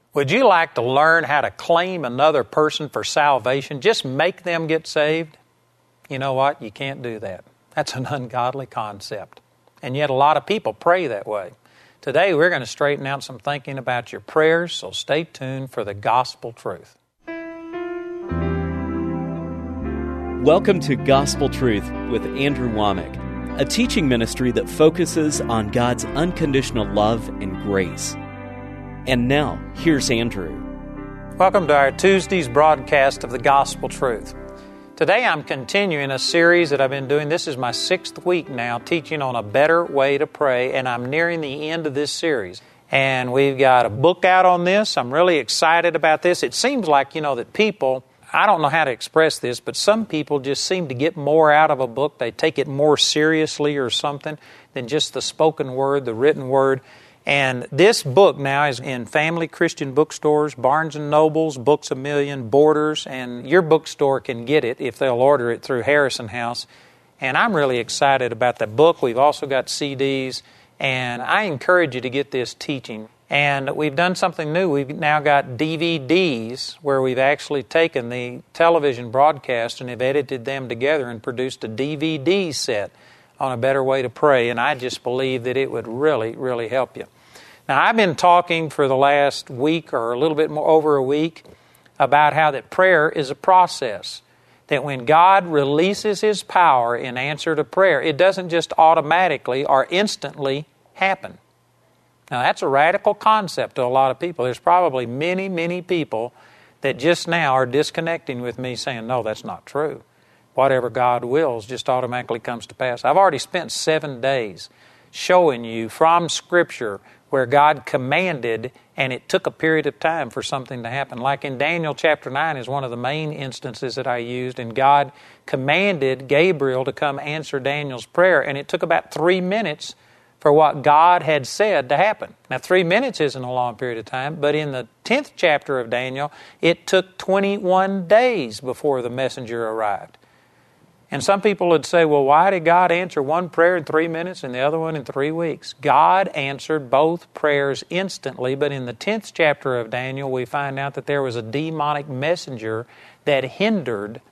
Would you like to learn how to claim another person for salvation? Just make them get saved? You know what? You can't do that. That's an ungodly concept. And yet a lot of people pray that way. Today we're going to straighten out some thinking about your prayers, so stay tuned for the gospel truth. Welcome to Gospel Truth with Andrew Womack, a teaching ministry that focuses on God's unconditional love and grace. And now, here's Andrew. Welcome to our Tuesday's broadcast of the Gospel Truth. Today I'm continuing a series that I've been doing. This is my 6th week now, teaching on a better way to pray, and I'm nearing the end of this series. And we've got a book out on this. I'm really excited about this. It seems like, that people, I don't know how to express this, but some people just seem to get more out of a book. They take it more seriously or something than just the spoken word, the written word. And this book now is in family Christian bookstores, Barnes & Nobles, Books A Million, Borders, and your bookstore can get it if they'll order it through Harrison House. And I'm really excited about that book. We've also got CDs, and I encourage you to get this teaching. And we've done something new. We've now got DVDs where we've actually taken the television broadcast and have edited them together and produced a DVD set on a better way to pray, and I just believe that it would really, really help you. Now, I've been talking for the last week or a little bit more over a week about how that prayer is a process, that when God releases His power in answer to prayer, it doesn't just automatically or instantly happen. Now, that's a radical concept to a lot of people. There's probably many, many people that just now are disconnecting with me saying, no, that's not true. Whatever God wills just automatically comes to pass. I've already spent 7 days showing you from Scripture where God commanded and it took a period of time for something to happen. Like in Daniel chapter 9 is one of the main instances that I used, and God commanded Gabriel to come answer Daniel's prayer, and it took about 3 minutes for what God had said to happen. Now 3 minutes isn't a long period of time, but in the 10th chapter of Daniel, it took 21 days before the messenger arrived. And some people would say, well, why did God answer one prayer in 3 minutes and the other one in 3 weeks? God answered both prayers instantly, but in the 10th chapter of Daniel, we find out that there was a demonic messenger that hindered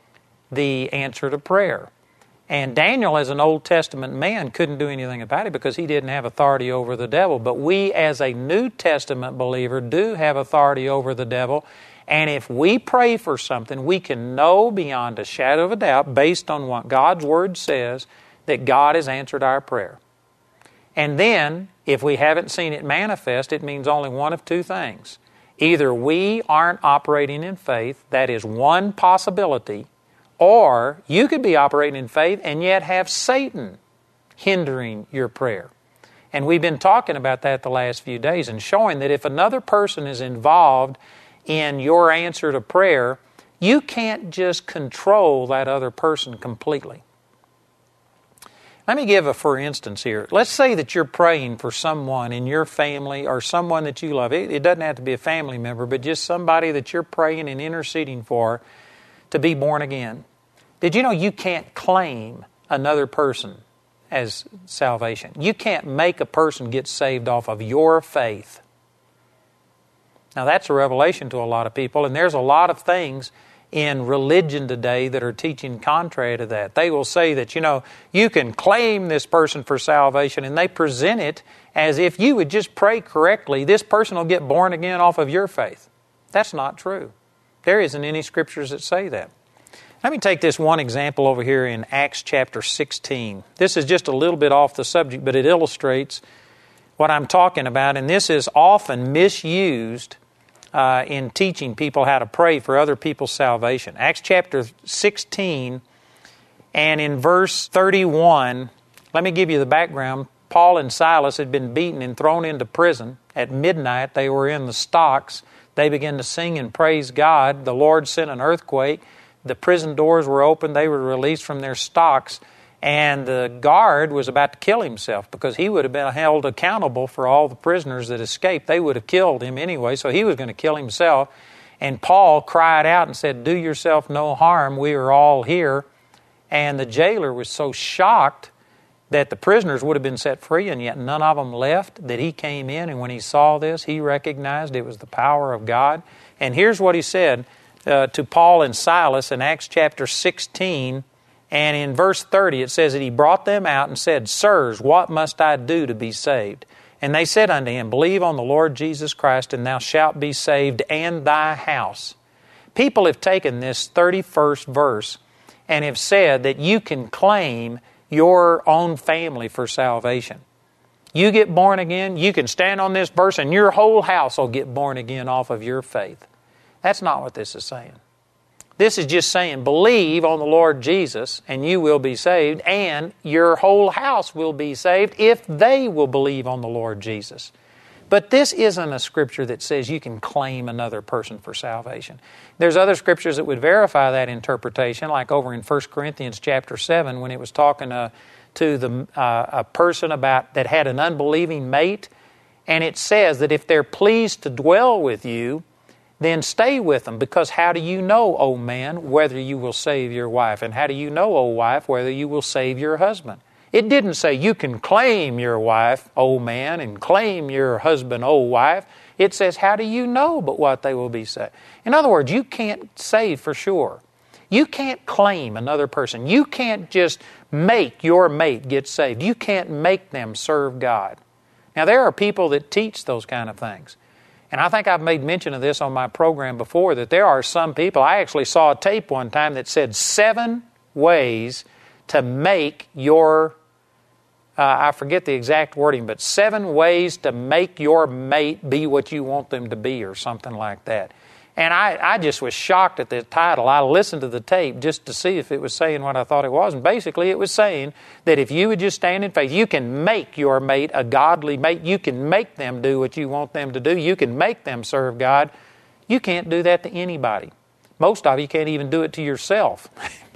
the answer to prayer. And Daniel, as an Old Testament man, couldn't do anything about it because he didn't have authority over the devil. But we, as a New Testament believer, do have authority over the devil. And if we pray for something, we can know beyond a shadow of a doubt, based on what God's Word says, that God has answered our prayer. And then, if we haven't seen it manifest, it means only one of two things. Either we aren't operating in faith, that is one possibility, or you could be operating in faith and yet have Satan hindering your prayer. And we've been talking about that the last few days and showing that if another person is involved in your answer to prayer, you can't just control that other person completely. Let me give a for instance here. Let's say that you're praying for someone in your family or someone that you love. It doesn't have to be a family member, but just somebody that you're praying and interceding for to be born again. Did you know you can't claim another person as salvation? You can't make a person get saved off of your faith. Now, that's a revelation to a lot of people, and there's a lot of things in religion today that are teaching contrary to that. They will say that, you can claim this person for salvation, and they present it as if you would just pray correctly, this person will get born again off of your faith. That's not true. There isn't any scriptures that say that. Let me take this one example over here in Acts chapter 16. This is just a little bit off the subject, but it illustrates what I'm talking about, and this is often misused in teaching people how to pray for other people's salvation. Acts chapter 16 and in verse 31, let me give you the background. Paul and Silas had been beaten and thrown into prison. At midnight, they were in the stocks. They began to sing and praise God. The Lord sent an earthquake. The prison doors were opened. They were released from their stocks. And the guard was about to kill himself because he would have been held accountable for all the prisoners that escaped. They would have killed him anyway, so he was going to kill himself. And Paul cried out and said, "Do yourself no harm, we are all here." And the jailer was so shocked that the prisoners would have been set free, and yet none of them left, that he came in, and when he saw this, he recognized it was the power of God. And here's what he said to Paul and Silas in Acts chapter 16, and in verse 30 it says that he brought them out and said, Sirs, what must I do to be saved? And they said unto him, Believe on the Lord Jesus Christ, and thou shalt be saved, and thy house. People have taken this 31st verse and have said that you can claim your own family for salvation. You get born again, you can stand on this verse and your whole house will get born again off of your faith. That's not what this is saying. This is just saying, believe on the Lord Jesus and you will be saved, and your whole house will be saved if they will believe on the Lord Jesus. But this isn't a scripture that says you can claim another person for salvation. There's other scriptures that would verify that interpretation, like over in 1 Corinthians chapter 7 when it was talking to a person that had an unbelieving mate, and it says that if they're pleased to dwell with you, then stay with them, because how do you know, O man, whether you will save your wife? And how do you know, O wife, whether you will save your husband? It didn't say you can claim your wife, O man, and claim your husband, O wife. It says, how do you know but what they will be saved? In other words, you can't say for sure. You can't claim another person. You can't just make your mate get saved. You can't make them serve God. Now, there are people that teach those kind of things. And I think I've made mention of this on my program before, that there are some people, I actually saw a tape one time that said 7 ways to make your, I forget the exact wording, but 7 ways to make your mate be what you want them to be, or something like that. And I just was shocked at the title. I listened to the tape just to see if it was saying what I thought it was. And basically it was saying that if you would just stand in faith, you can make your mate a godly mate. You can make them do what you want them to do. You can make them serve God. You can't do that to anybody. Most of you can't even do it to yourself.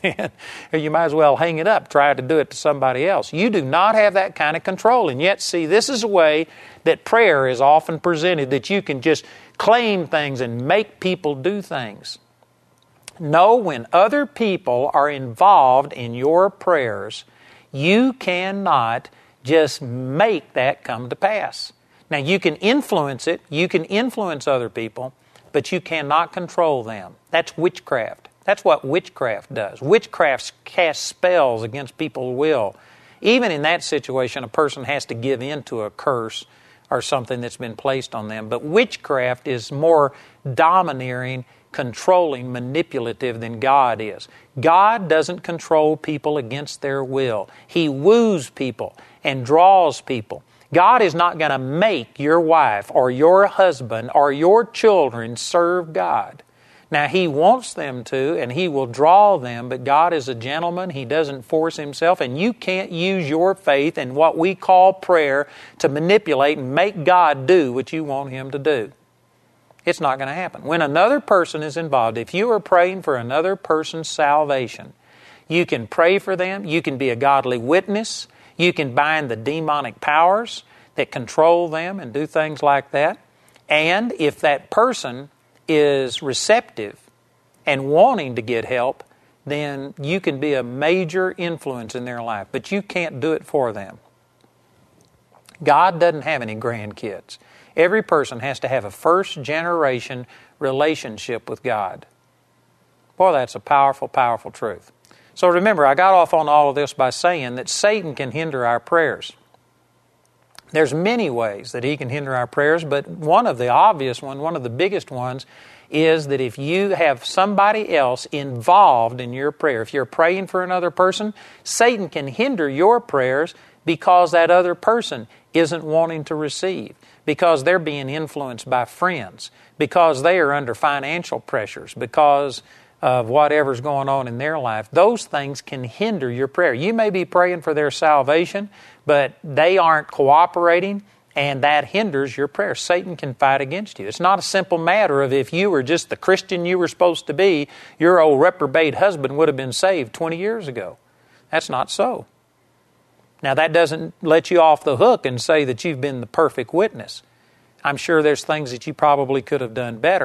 Or you might as well hang it up, try to do it to somebody else. You do not have that kind of control. And yet, see, this is a way that prayer is often presented, that you can just claim things and make people do things. No, when other people are involved in your prayers, you cannot just make that come to pass. Now, you can influence it, you can influence other people, but you cannot control them. That's witchcraft. That's what witchcraft does. Witchcraft casts spells against people's will. Even in that situation, a person has to give in to a curse or something that's been placed on them. But witchcraft is more domineering, controlling, manipulative than God is. God doesn't control people against their will. He woos people and draws people. God is not going to make your wife or your husband or your children serve God. Now, He wants them to, and He will draw them, but God is a gentleman. He doesn't force Himself, and you can't use your faith and what we call prayer to manipulate and make God do what you want Him to do. It's not going to happen. When another person is involved, if you are praying for another person's salvation, you can pray for them, you can be a godly witness, you can bind the demonic powers that control them and do things like that. And if that person is receptive and wanting to get help, then you can be a major influence in their life. But you can't do it for them. God doesn't have any grandkids. Every person has to have a first-generation relationship with God. Boy, that's a powerful, powerful truth. So remember, I got off on all of this by saying that Satan can hinder our prayers. There's many ways that he can hinder our prayers, but one of the obvious ones, one of the biggest ones, is that if you have somebody else involved in your prayer, if you're praying for another person, Satan can hinder your prayers because that other person isn't wanting to receive, because they're being influenced by friends, because they are under financial pressures, because of whatever's going on in their life. Those things can hinder your prayer. You may be praying for their salvation, but they aren't cooperating, and that hinders your prayer. Satan can fight against you. It's not a simple matter of if you were just the Christian you were supposed to be, your old reprobate husband would have been saved 20 years ago. That's not so. Now, that doesn't let you off the hook and say that you've been the perfect witness. I'm sure there's things that you probably could have done better.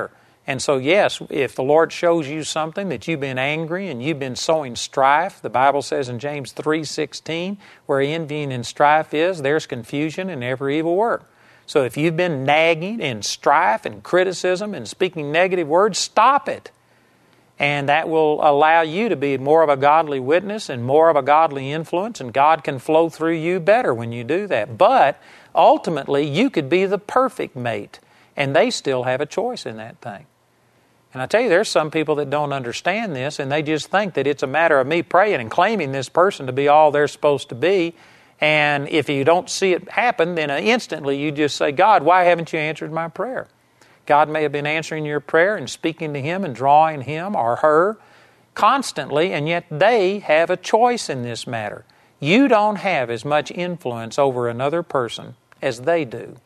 And so, yes, if the Lord shows you something that you've been angry and you've been sowing strife, the Bible says in James 3:16, where envying and strife is, there's confusion in every evil work. So if you've been nagging in strife and criticism and speaking negative words, stop it. And that will allow you to be more of a godly witness and more of a godly influence, and God can flow through you better when you do that. But ultimately, you could be the perfect mate, and they still have a choice in that thing. And I tell you, there's some people that don't understand this, and they just think that it's a matter of me praying and claiming this person to be all they're supposed to be. And if you don't see it happen, then instantly you just say, God, why haven't you answered my prayer? God may have been answering your prayer and speaking to him and drawing him or her constantly, and yet they have a choice in this matter. You don't have as much influence over another person as they do.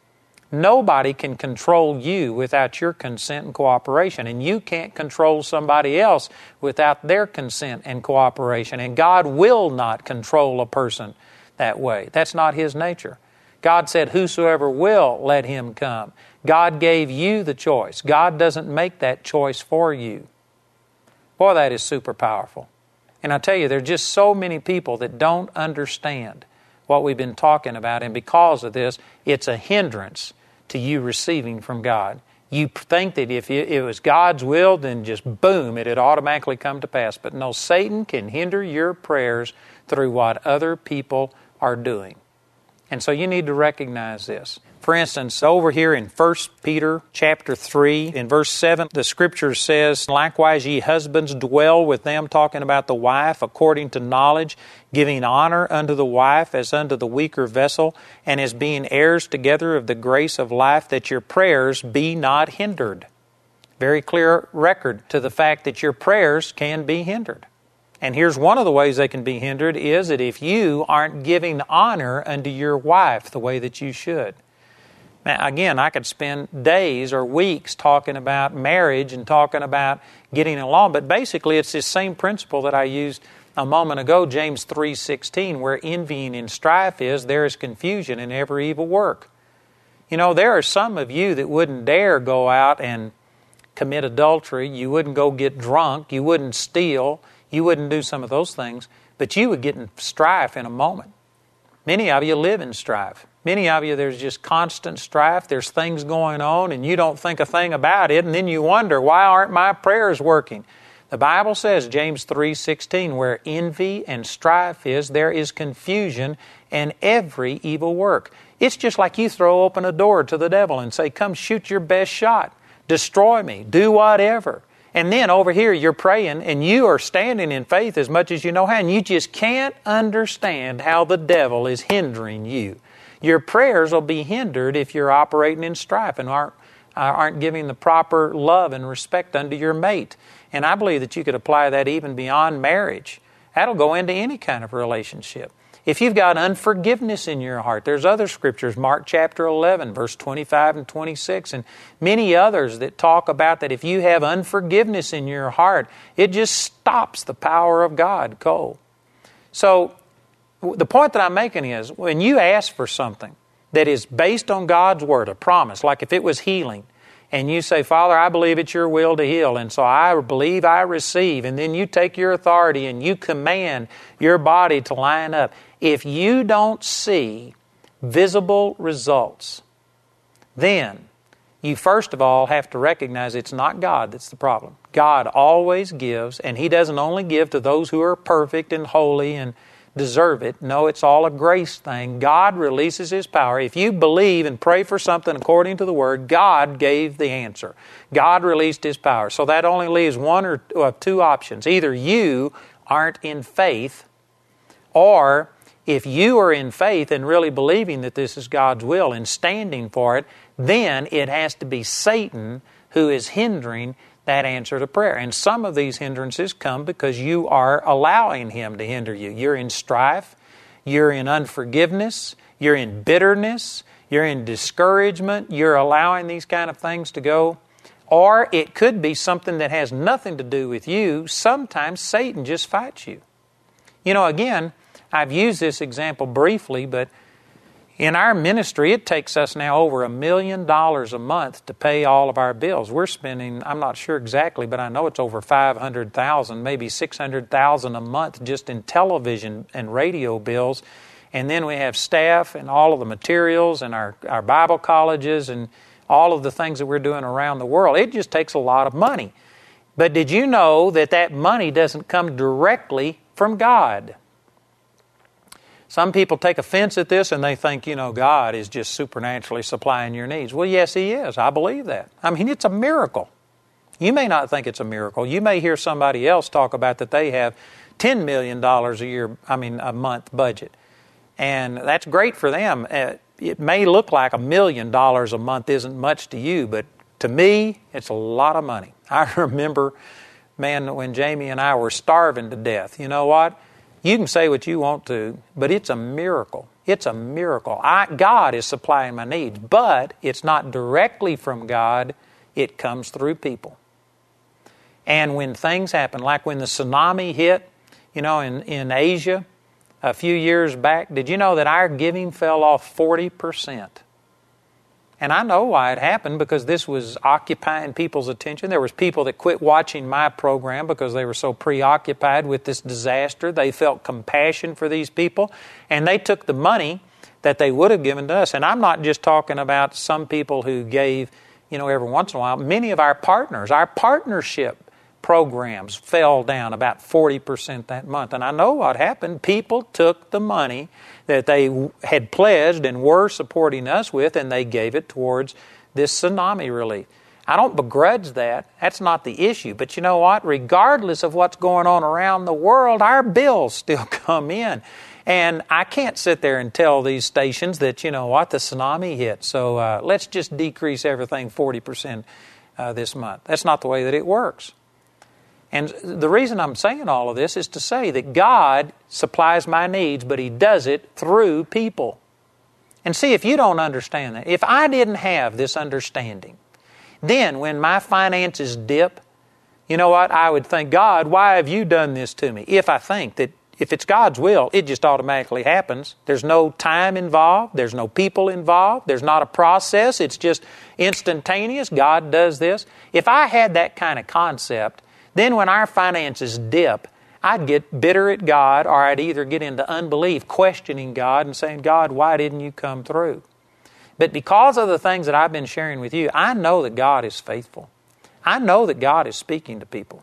Nobody can control you without your consent and cooperation, and you can't control somebody else without their consent and cooperation. And God will not control a person that way. That's not His nature. God said, whosoever will, let him come. God gave you the choice. God doesn't make that choice for you. Boy, that is super powerful. And I tell you, there are just so many people that don't understand what we've been talking about, and because of this, it's a hindrance to you receiving from God. You think that if it was God's will, then just boom, it'd automatically come to pass. But no, Satan can hinder your prayers through what other people are doing. And so you need to recognize this. For instance, over here in 1 Peter chapter 3, in verse 7, the Scripture says, likewise ye husbands dwell with them, talking about the wife, according to knowledge, giving honor unto the wife as unto the weaker vessel, and as being heirs together of the grace of life, that your prayers be not hindered. Very clear record to the fact that your prayers can be hindered. And here's one of the ways they can be hindered is that if you aren't giving honor unto your wife the way that you should. Now, again, I could spend days or weeks talking about marriage and talking about getting along, but basically it's this same principle that I used a moment ago, James 3:16, where envying and strife is, there is confusion in every evil work. You know, there are some of you that wouldn't dare go out and commit adultery. You wouldn't go get drunk. You wouldn't steal. You wouldn't do some of those things, but you would get in strife in a moment. Many of you live in strife. Many of you, there's just constant strife. There's things going on, and you don't think a thing about it, and then you wonder, why aren't my prayers working? The Bible says, James 3:16, where envy and strife is, there is confusion and every evil work. It's just like you throw open a door to the devil and say, come shoot your best shot. Destroy me. Do whatever. And then over here you're praying and you are standing in faith as much as you know how, and you just can't understand how the devil is hindering you. Your prayers will be hindered if you're operating in strife and aren't giving the proper love and respect unto your mate. And I believe that you could apply that even beyond marriage. That'll go into any kind of relationship. If you've got unforgiveness in your heart, there's other scriptures, Mark chapter 11, verse 25 and 26, and many others that talk about that if you have unforgiveness in your heart, it just stops the power of God cold. So the point that I'm making is when you ask for something that is based on God's Word, a promise, like if it was healing, and you say, Father, I believe it's your will to heal, and so I believe I receive, and then you take your authority and you command your body to line up. If you don't see visible results, then you first of all have to recognize it's not God that's the problem. God always gives, and He doesn't only give to those who are perfect and holy and deserve it. No, it's all a grace thing. God releases His power. If you believe and pray for something according to the Word, God gave the answer. God released His power. So that only leaves one or two options. Either you aren't in faith, or if you are in faith and really believing that this is God's will and standing for it, then it has to be Satan who is hindering that answer to prayer. And some of these hindrances come because you are allowing him to hinder you. You're in strife, you're in unforgiveness, you're in bitterness, you're in discouragement, you're allowing these kind of things to go. Or it could be something that has nothing to do with you. Sometimes Satan just fights you. You know, again, I've used this example briefly, but In our ministry, it takes us now over $1 million a month to pay all of our bills. We're spending, I'm not sure exactly, but I know it's over $500,000, maybe $600,000 a month just in television and radio bills. And then we have staff and all of the materials and our Bible colleges and all of the things that we're doing around the world. It just takes a lot of money. But did you know that that money doesn't come directly from God? Some people take offense at this and they think, God is just supernaturally supplying your needs. Well, yes, He is. I believe that. I mean, it's a miracle. You may not think it's a miracle. You may hear somebody else talk about that they have $10 million a month budget. And that's great for them. It may look like $1 million a month isn't much to you, but to me, it's a lot of money. I remember, when Jamie and I were starving to death. You know what? You can say what you want to, but it's a miracle. It's a miracle. God is supplying my needs, but it's not directly from God. It comes through people. And when things happen, like when the tsunami hit, in Asia a few years back, did you know that our giving fell off 40%? And I know why it happened, because this was occupying people's attention. There was people that quit watching my program because they were so preoccupied with this disaster. They felt compassion for these people, and they took the money that they would have given to us. And I'm not just talking about some people who gave, every once in a while. Many of our partners, our partnership programs fell down about 40% that month. And I know what happened. People took the money that they had pledged and were supporting us with, and they gave it towards this tsunami relief. I don't begrudge that. That's not the issue. But you know what? Regardless of what's going on around the world, our bills still come in. And I can't sit there and tell these stations that, the tsunami hit. So let's just decrease everything 40% this month. That's not the way that it works. And the reason I'm saying all of this is to say that God supplies my needs, but He does it through people. And see, if you don't understand that, if I didn't have this understanding, then when my finances dip, you know what? I would think, God, why have you done this to me? If I think that if it's God's will, it just automatically happens. There's no time involved. There's no people involved. There's not a process. It's just instantaneous. God does this. If I had that kind of concept, then when our finances dip, I'd get bitter at God, or I'd either get into unbelief, questioning God and saying, God, why didn't you come through? But because of the things that I've been sharing with you, I know that God is faithful. I know that God is speaking to people.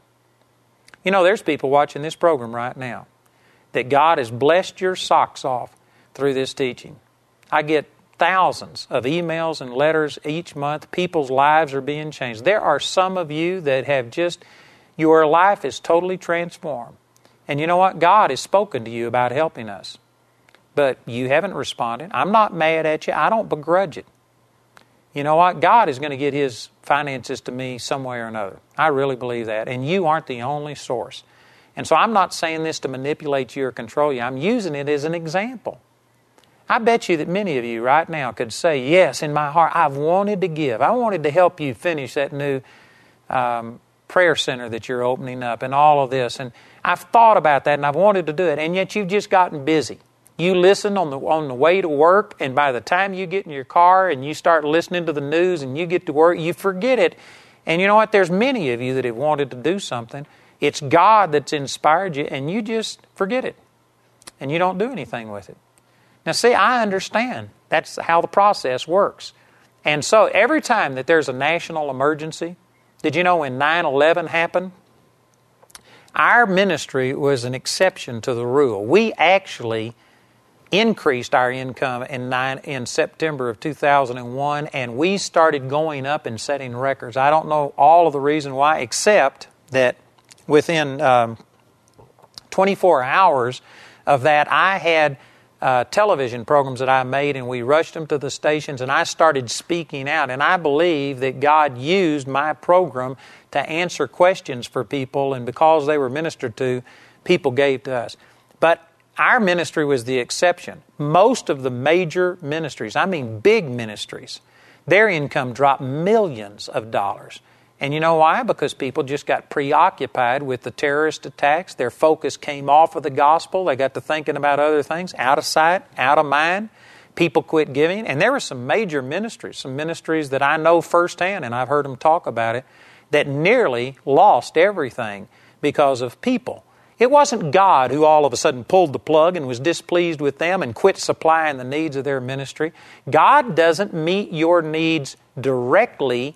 There's people watching this program right now that God has blessed your socks off through this teaching. I get thousands of emails and letters each month. People's lives are being changed. There are some of you that have your life is totally transformed. And you know what? God has spoken to you about helping us. But you haven't responded. I'm not mad at you. I don't begrudge it. You know what? God is going to get His finances to me some way or another. I really believe that. And you aren't the only source. And so I'm not saying this to manipulate you or control you. I'm using it as an example. I bet you that many of you right now could say, yes, in my heart, I've wanted to give. I wanted to help you finish that new prayer center that you're opening up and all of this. And I've thought about that and I've wanted to do it. And yet you've just gotten busy. You listen on the way to work, and by the time you get in your car and you start listening to the news and you get to work, you forget it. And you know what? There's many of you that have wanted to do something. It's God that's inspired you, and you just forget it. And you don't do anything with it. Now see, I understand. That's how the process works. And so every time that there's a national emergency, did you know when 9/11 happened? Our ministry was an exception to the rule. We actually increased our income in September of 2001, and we started going up and setting records. I don't know all of the reason why, except that within 24 hours of that, I had television programs that I made, and we rushed them to the stations, and I started speaking out. And I believe that God used my program to answer questions for people, and because they were ministered to, people gave to us. But our ministry was the exception. Most of the major ministries, I mean big ministries, their income dropped millions of dollars. And you know why? Because people just got preoccupied with the terrorist attacks. Their focus came off of the gospel. They got to thinking about other things. Out of sight, out of mind. people quit giving. And there were some major ministries, some ministries that I know firsthand, and I've heard them talk about it, that nearly lost everything because of people. It wasn't God who all of a sudden pulled the plug and was displeased with them and quit supplying the needs of their ministry. God doesn't meet your needs directly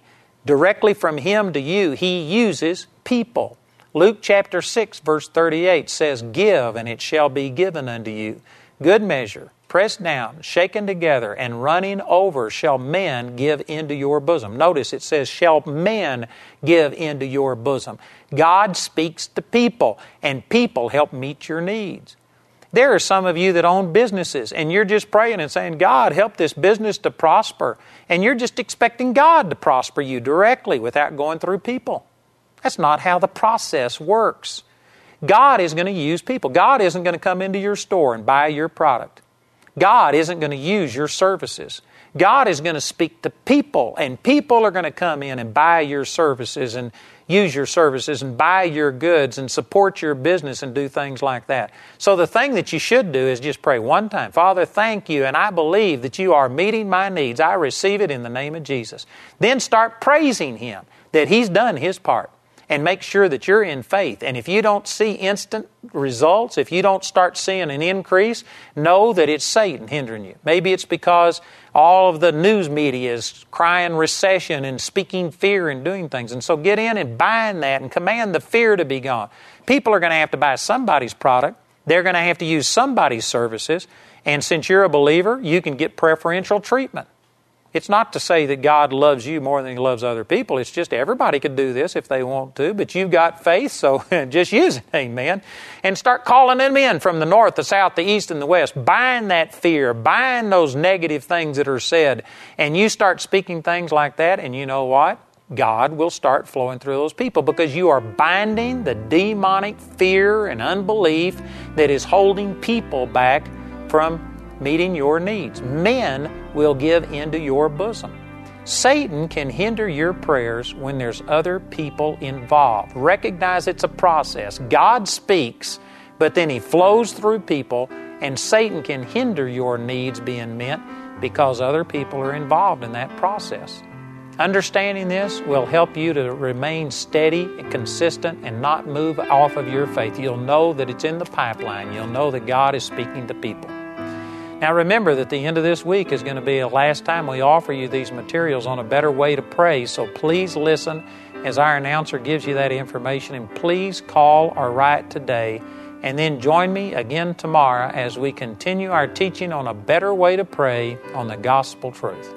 from Him to you. He uses people. Luke chapter 6, verse 38 says, "Give, and it shall be given unto you. Good measure, pressed down, shaken together, and running over shall men give into your bosom." Notice it says, "shall men give into your bosom." God speaks to people, and people help meet your needs. There are some of you that own businesses, and you're just praying and saying, "God, help this business to prosper." And you're just expecting God to prosper you directly without going through people. That's not how the process works. God is going to use people. God isn't going to come into your store and buy your product. God isn't going to use your services. God is going to speak to people, and people are going to come in and buy your services and use your services and buy your goods and support your business and do things like that. So the thing that you should do is just pray one time. "Father, thank you, and I believe that you are meeting my needs. I receive it in the name of Jesus." Then start praising Him that He's done His part. And make sure that you're in faith. And if you don't see instant results, if you don't start seeing an increase, know that it's Satan hindering you. Maybe it's because all of the news media is crying recession and speaking fear and doing things. And so get in and bind that and command the fear to be gone. People are going to have to buy somebody's product. They're going to have to use somebody's services. And since you're a believer, you can get preferential treatment. It's not to say that God loves you more than He loves other people. It's just everybody could do this if they want to, but you've got faith, so just use it, amen. And start calling them in from the north, the south, the east, and the west. Bind that fear. Bind those negative things that are said. And you start speaking things like that, and you know what? God will start flowing through those people because you are binding the demonic fear and unbelief that is holding people back from meeting your needs. Men will give into your bosom. Satan can hinder your prayers when there's other people involved. Recognize it's a process. God speaks, but then He flows through people, and Satan can hinder your needs being met because other people are involved in that process. Understanding this will help you to remain steady and consistent and not move off of your faith. You'll know that it's in the pipeline. You'll know that God is speaking to people. Now remember that the end of this week is going to be the last time we offer you these materials on a better way to pray. So please listen as our announcer gives you that information, and please call or write today. And then join me again tomorrow as we continue our teaching on a better way to pray on the Gospel Truth.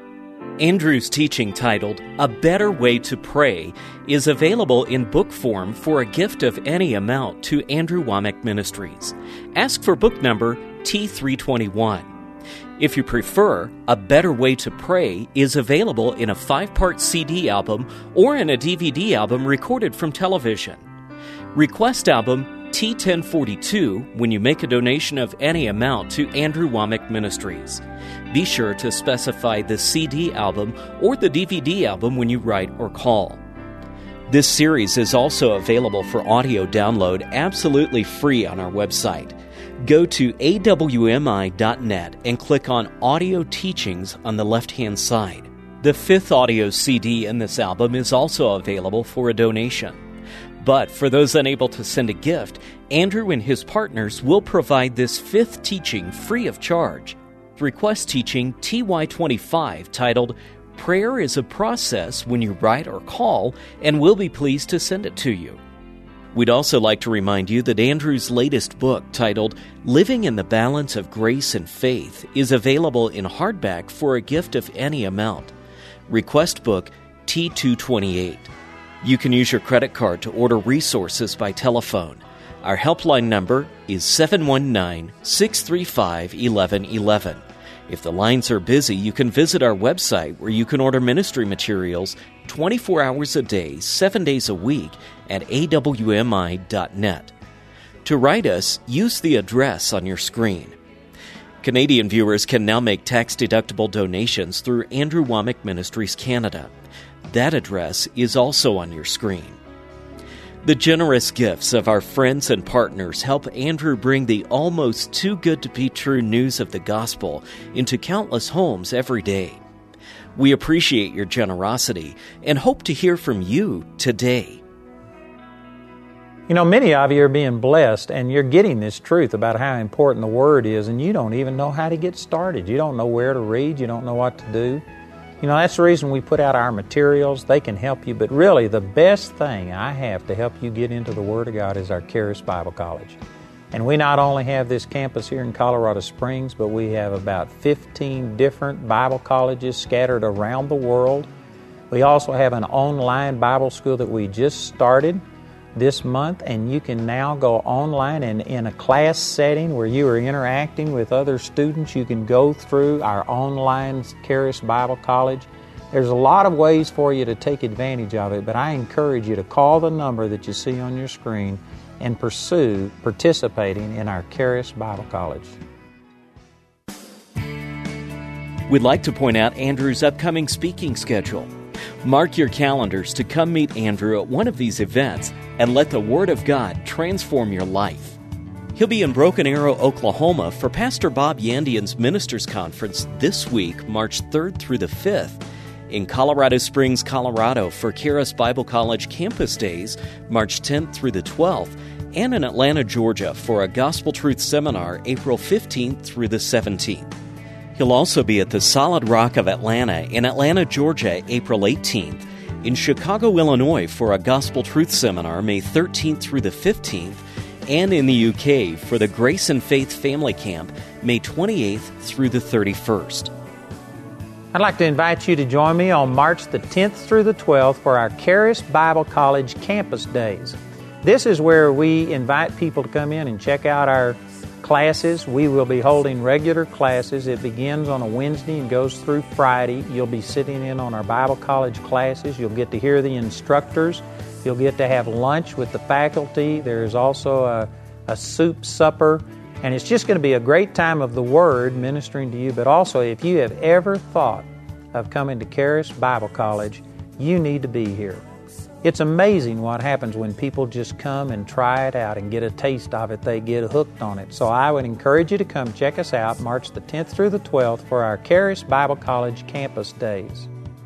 Andrew's teaching titled A Better Way to Pray is available in book form for a gift of any amount to Andrew Wommack Ministries. Ask for book number T321. If you prefer, A Better Way to Pray is available in a 5-part CD album or in a DVD album recorded from television. Request album T1042 when you make a donation of any amount to Andrew Wommack Ministries. Be sure to specify the CD album or the DVD album when you write or call. This series is also available for audio download absolutely free on our website. Go to awmi.net and click on Audio Teachings on the left-hand side. The 5th audio CD in this album is also available for a donation. But for those unable to send a gift, Andrew and his partners will provide this 5th teaching free of charge. Request teaching TY25 titled Prayer is a Process when you write or call, and we'll be pleased to send it to you. We'd also like to remind you that Andrew's latest book, titled Living in the Balance of Grace and Faith, is available in hardback for a gift of any amount. Request book T228. You can use your credit card to order resources by telephone. Our helpline number is 719-635-1111. If the lines are busy, you can visit our website where you can order ministry materials 24 hours a day, 7 days a week at awmi.net. To write us, use the address on your screen. Canadian viewers can now make tax-deductible donations through Andrew Wommack Ministries Canada. That address is also on your screen. The generous gifts of our friends and partners help Andrew bring the almost too good to be true news of the gospel into countless homes every day. We appreciate your generosity and hope to hear from you today. You know, many of you are being blessed and you're getting this truth about how important the Word is, and you don't even know how to get started. You don't know where to read. You don't know what to do. You know, that's the reason we put out our materials. They can help you, but really the best thing I have to help you get into the Word of God is our Charis Bible College. And we not only have this campus here in Colorado Springs, but we have about 15 different Bible colleges scattered around the world. We also have an online Bible school that we just started this month, and you can now go online and in a class setting where you are interacting with other students, you can go through our online Charis Bible College. There's a lot of ways for you to take advantage of it, but I encourage you to call the number that you see on your screen and pursue participating in our Charis Bible College. We'd like to point out Andrew's upcoming speaking schedule. Mark your calendars to come meet Andrew at one of these events and let the Word of God transform your life. He'll be in Broken Arrow, Oklahoma for Pastor Bob Yandian's Ministers Conference this week, March 3rd through the 5th, in Colorado Springs, Colorado for Charis Bible College Campus Days, March 10th through the 12th, and in Atlanta, Georgia for a Gospel Truth Seminar, April 15th through the 17th. He'll also be at the Solid Rock of Atlanta in Atlanta, Georgia, April 18th, in Chicago, Illinois for a Gospel Truth Seminar, May 13th through the 15th, and in the UK for the Grace and Faith Family Camp, May 28th through the 31st. I'd like to invite you to join me on March the 10th through the 12th for our Charis Bible College Campus Days. This is where we invite people to come in and check out our classes. We will be holding regular classes. It begins on a Wednesday and goes through Friday. You'll be sitting in on our Bible college classes. You'll get to hear the instructors. You'll get to have lunch with the faculty. There's also a soup supper. And it's just going to be a great time of the Word ministering to you. But also, if you have ever thought of coming to Charis Bible College, you need to be here. It's amazing what happens when people just come and try it out and get a taste of it. They get hooked on it. So I would encourage you to come check us out March the 10th through the 12th for our Charis Bible College Campus Days.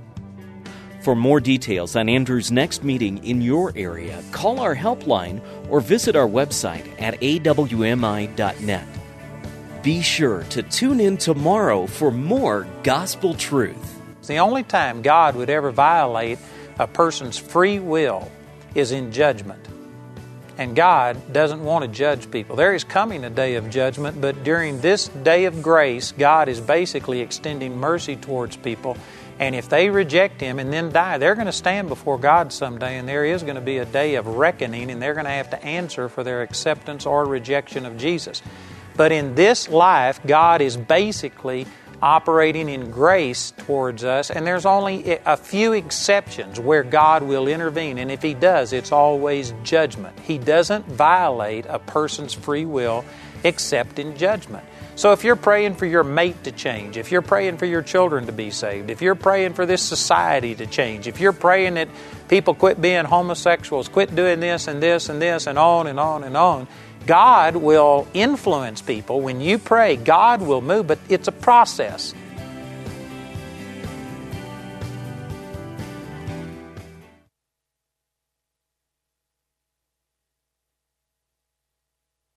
For more details on Andrew's next meeting in your area, call our helpline or visit our website at awmi.net. Be sure to tune in tomorrow for more gospel truth. The only time God would ever violate a person's free will is in judgment. And God doesn't want to judge people. There is coming a day of judgment, but during this day of grace, God is basically extending mercy towards people. And if they reject Him and then die, they're going to stand before God someday, and there is going to be a day of reckoning, and they're going to have to answer for their acceptance or rejection of Jesus. But in this life, God is basically operating in grace towards us, and there's only a few exceptions where God will intervene, and if He does, it's always judgment. He doesn't violate a person's free will except in judgment. So if you're praying for your mate to change, if you're praying for your children to be saved, if you're praying for this society to change, if you're praying that people quit being homosexuals, quit doing this and this and this and on and on and on, God will influence people. When you pray, God will move, but it's a process.